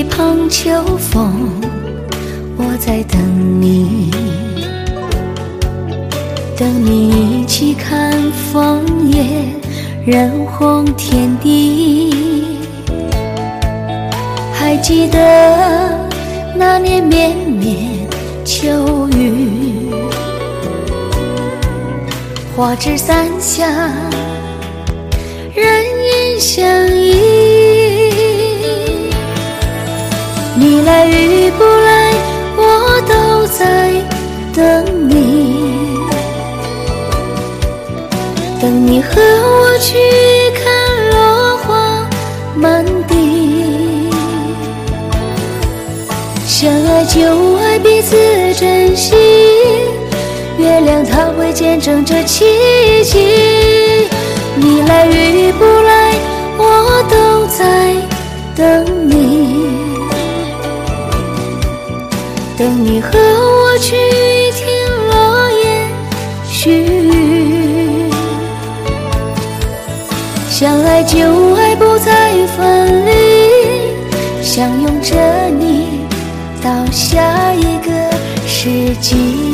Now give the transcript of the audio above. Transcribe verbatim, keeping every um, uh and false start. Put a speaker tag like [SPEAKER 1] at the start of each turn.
[SPEAKER 1] 一旁秋风，我在等你，等你一起看枫叶染红天地。还记得那年绵绵秋雨，花枝伞下人影相依。你来与不来，我都在等你，等你和我去看落花满地。相爱就爱彼此珍惜，月亮它会见证这奇迹。你来与不来，我都在等你，等你和我去听落叶絮语。相爱就爱不再分离，相拥着你到下一个世纪。